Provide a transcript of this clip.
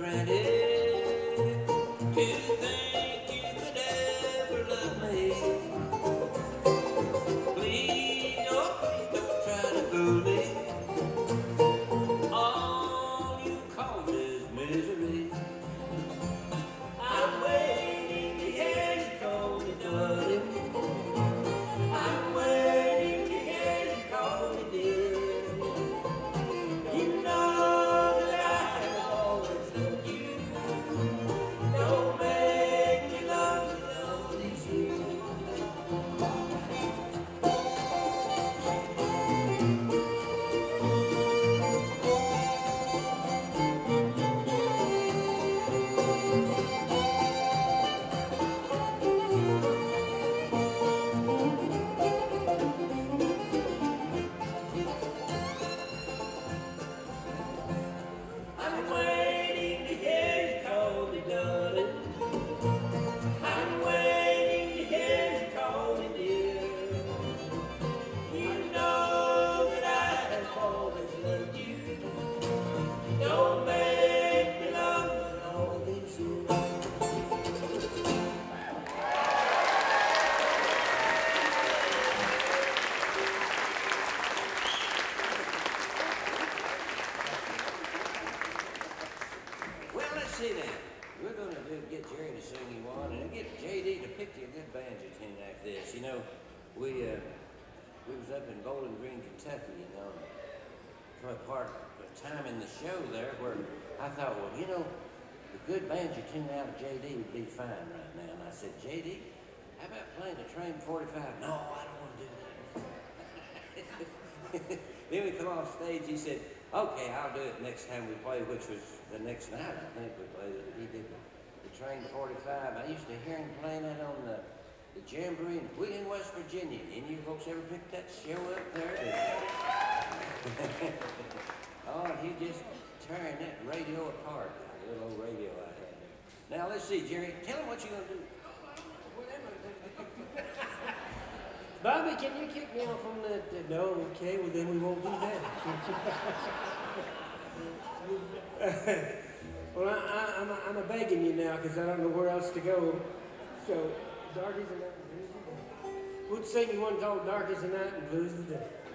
granted to think you could ever love me. Please, oh please don't try to fool me. All you cause is misery. I'm waiting to hear you call me darling. I'm waiting to hear you call me dear. You know that I have always loved you. Don't make me love you all these years. I'm waiting to hear you call me darling. I'm waiting to hear you call me dear. You know that I have always loved you. Don't make me love you all these years. Well, let's see now. We're going to get Jerry to sing you one, and get JD to pick you a good banjo tune like this. You know, we was up in Bowling Green, Kentucky, you know, and come apart a time in the show there where I thought, well, you know, a good banjo tune out of JD would be fine right now. And I said, JD, how about playing the Train 45? No, I don't want to do that. Then we come off stage, he said, okay, I'll do it next time we play, which was the next night, I think we played it. He did the Train 45. I used to hear him playing that on the Jamboree in Wheeling, West Virginia. Any of you folks ever picked that show up there? Oh, and he just turned that radio apart, that little old radio I had there. Now, let's see, Jerry, tell him what you're going to do. Bobby, can you kick me off on that? No, okay, well then we won't do that. Well, I'm a begging you now because I don't know where else to go. So, Dark as the Night and Blues of the Day. We'll sing you one called Dark as the Night and Blues of the Day.